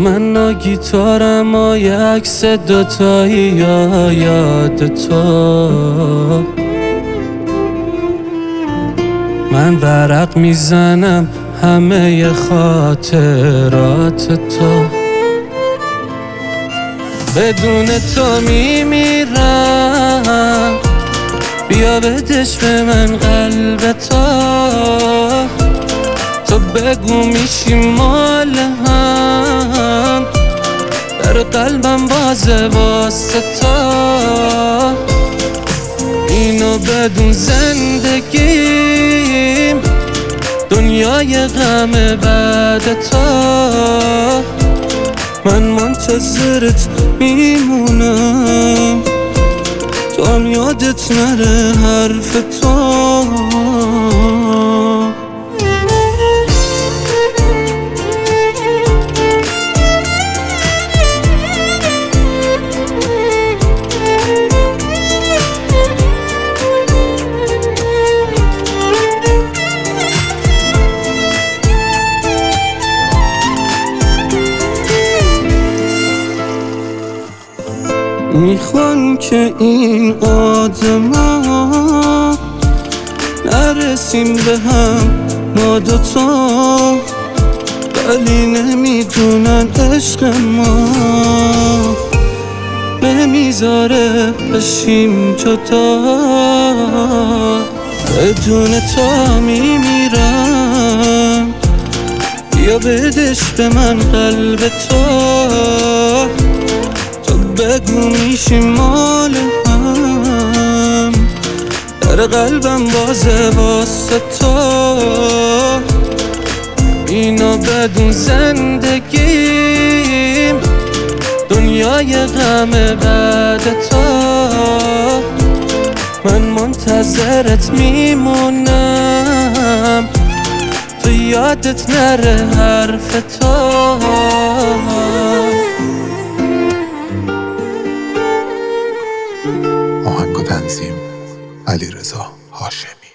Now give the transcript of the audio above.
من و گیتارم و یه عکس دوتایی یا یاد تو. من ورق میزنم همه خاطرات تو. بدون تو میمیرم، بیا بدش به من قلب تو. تو بگو میشی مال هم، در قلبم بازه واسه تو. اینو بدون زندگیم دنیای غم بعد تو. من منتظرت میمونم تا هم یادت نره حرف تو. میخوان که این آدما نرسیم به هم ما دوتا، ولی نمیدونن عشق ما نمیذاره بشیم جدا. بدون تو میمیرم، بیا بدش به من قلب تو. بگو میشی مال هم، در قلبم بازه واسه تو. اینو بدون زندگیم دنیای غم بعد تو. من منتظرت میمونم تو یادت نره حرف تو. آهنگ و تنظیم علیرضا هاشمی.